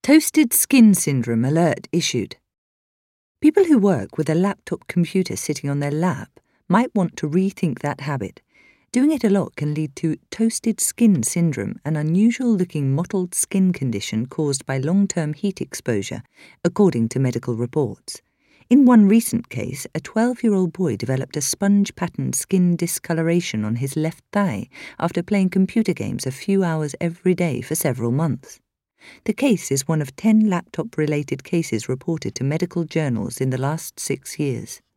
Toasted skin syndrome alert issued. People who work with a laptop computer sitting on their lap might want to rethink that habit. Doing it a lot can lead to toasted skin syndrome, an unusual-looking mottled skin condition caused by long-term heat exposure, according to medical reports. In one recent case, a 12-year-old boy developed a sponge-patterned skin discoloration on his left thigh after playing computer games a few hours every day for several months. The case is one of 10 laptop-related cases reported to medical journals in the last 6 years.